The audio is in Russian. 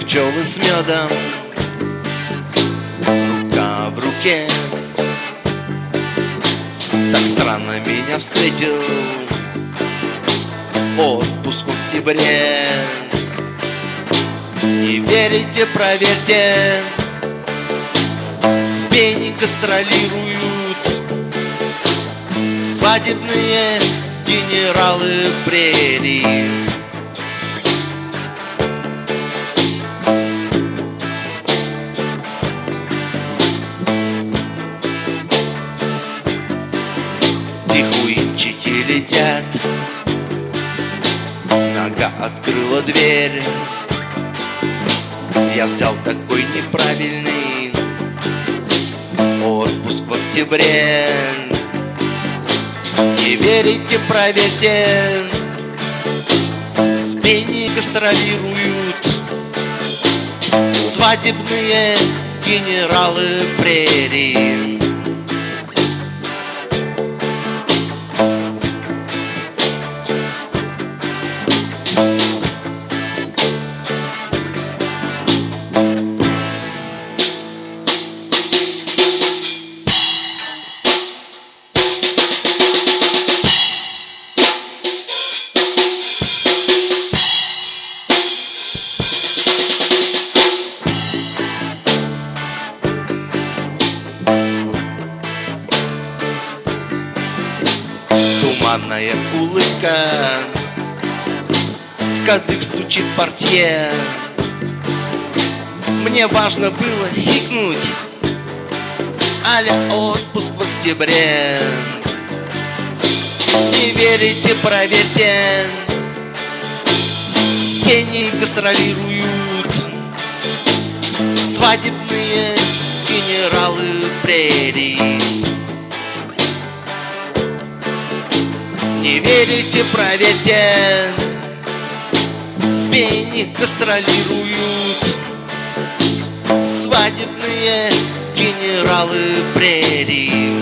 пчелы с медом, рука в руке. Так странно меня встретил отпуск в октябре. Не верите, проверьте, с пени гастролируют свадебные генералы прерий. Тихуинчики летят, нога открыла дверь. Я взял такой неправильный отпуск в октябре. Не верите, проверьте, с пени гастролируют свадебные генералы прерий. Туманная улыбка, в кадык стучит портье. Мне важно было сикнуть, а-ля отпуск в октябре. Не верите, проверьте, с пени гастролируют свадебные генералы прерий. Не верите, проверьте, с пени гастролируют свадебные генералы прерий.